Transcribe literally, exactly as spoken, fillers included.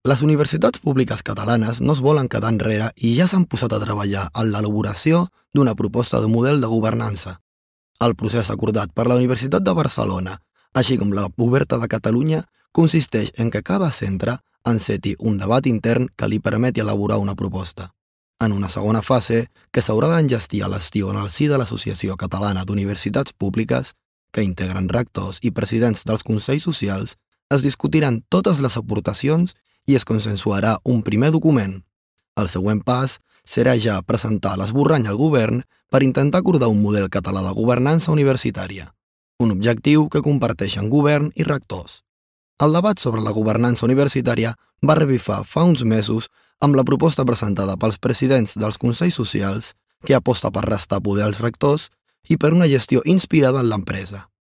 Les universitats públiques catalanes no es volen quedar enrere i ja s'han posat a treballar en l'elaboració d'una proposta de model de governança. El procés acordat per la Universitat de Barcelona, així com la Oberta de Catalunya, consisteix en que cada centre enceti un debat intern que li permeti elaborar una proposta. En una segona fase, que s'haurà d'enllestir a l'estiu en el si de l'Associació Catalana d'Universitats Públiques, que integren rectors i presidents dels consells socials, es discutiran totes les aportacions i es consensuarà un primer document. El següent pas serà ja presentar l'esborrany al govern per intentar acordar un model català de governança universitària, un objectiu que comparteixen govern i rectors. El debat sobre la governança universitària va revifar fa uns mesos amb la proposta presentada pels presidents dels consells socials que aposta per restar poder als rectors i per una gestió inspirada en l'empresa.